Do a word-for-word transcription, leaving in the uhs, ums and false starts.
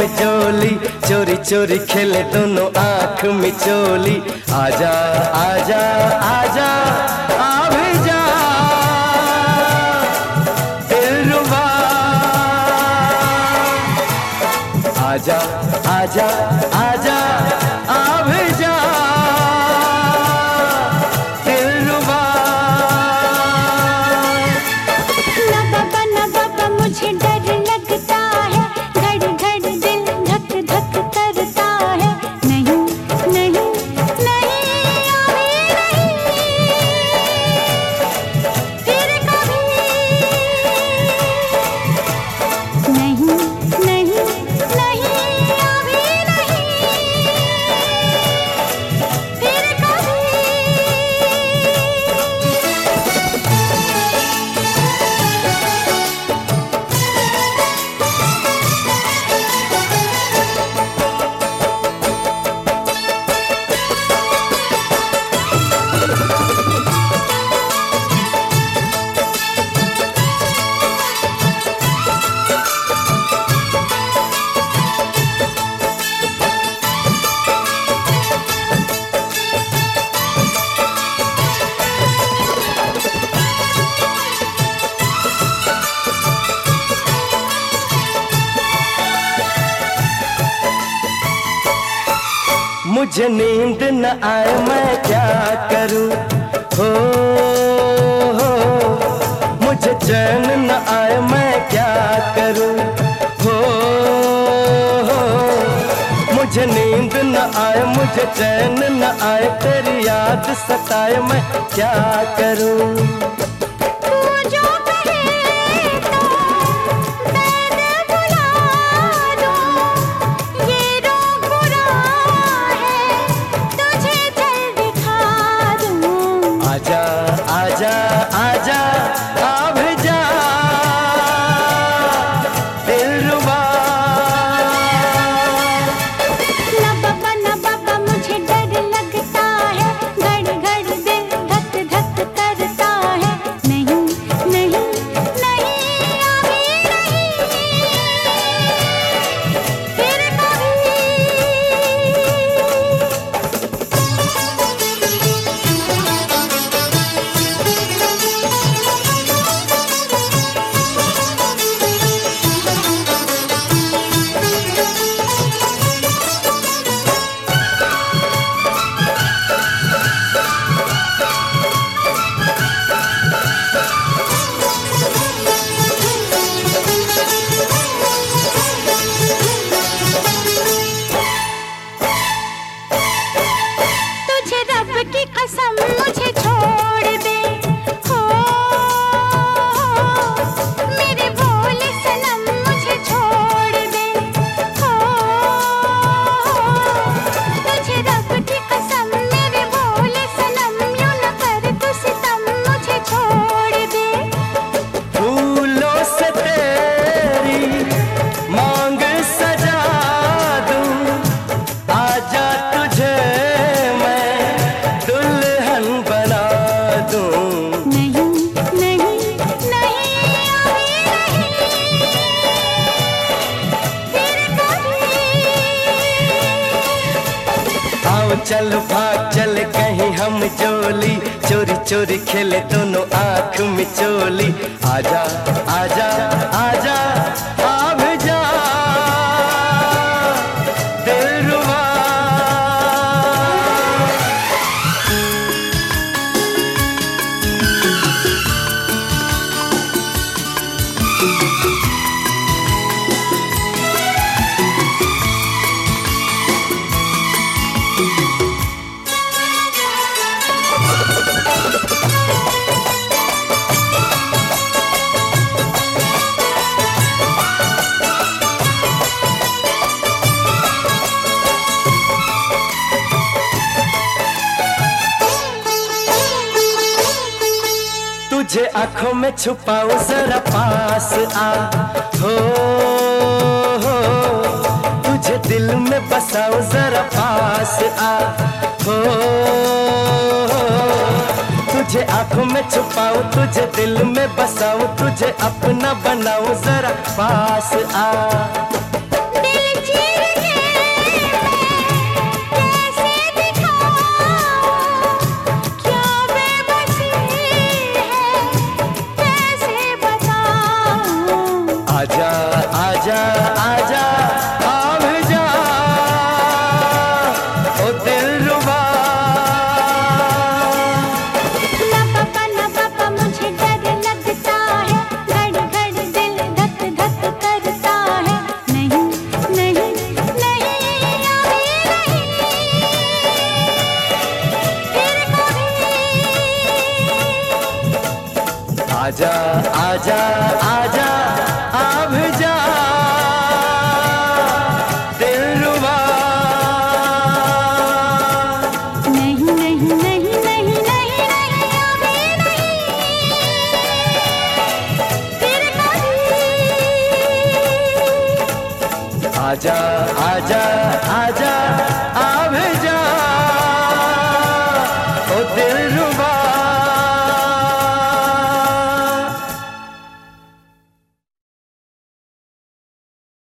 जोली, चोरी चोरी खेले दोनों आँख मिचोली। आजा आजा आजा आ भी जा दिलरुबा, आजा आजा आजा आ भी जा दिलरुबा। ना बाबा ना बाबा मुझे डर लगता है, घड़ घड़ दिल धक धक करता है। नहीं नहीं नहीं अभी नहीं, फिर कभी नहीं नहीं नहीं अभी नहीं, फिर कभी। मुझे नींद न आए मैं क्या करूं, हो, हो मुझे चैन न आए मैं क्या करूं, हो, हो मुझे नींद न आए मुझे चैन न आए, तेरी याद सताए मैं क्या करूं। आजा आजा आजा आ भी जा दिलरुबा। ना बाबा ना बाबा मुझे डर लगता है, घड़ घड़ दिल धक धक करता है। नहीं नहीं नहीं अभी नहीं, फिर कभी। तुझे रब की कसम मुझे छोड़ दे, हो मेरे भोले सनम मुझे छोड़ दे, हो तुझे रब की कसम मेरे भोले सनम, यूं न कर तू सितम मुझे छोड़ दे। फूलों से तेरी मांग सजा दूं, आजा तुझे मैं दुल्हन बना दूं। नहीं नहीं नहीं अभी नहीं, फिर कभी। आओ चल भाग चल कहीं हम जोली, चोरी चोरी खेले दोनों आँख मिचोली। आजा आजा आजा आ भी जा दिलरुबा। तुझे आंखों में छुपाऊं जरा पास आ, हो, हो तुझे दिल में बसाऊं जरा पास आ, हो, हो तुझे आंखों में छुपाऊं तुझे दिल में बसाऊं, तुझे अपना बनाऊं जरा पास आ। दिल आजा आजा आजा आ भी जा दिलरुबा। नहीं नहीं नहीं नहीं नहीं नहीं अभी नहीं, फिर कभी। आजा आजा आजा